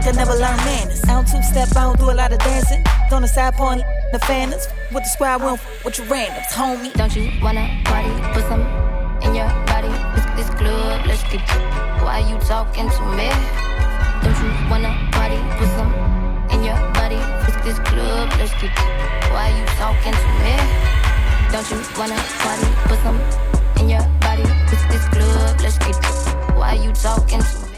like I never learned manners. I don't two-step, I don't do a lot of dancing. On the side, pouring the fanners. With the squad, we don't with your randoms, homie. Don't you wanna party? Put some in your body. This club, let's get it. Why you talking to me? Don't you wanna party? Put some in your body. This club, let's get it. Why you talking to me? Don't you wanna party? Put some in your body. This club, let's get it. Why you talking to me?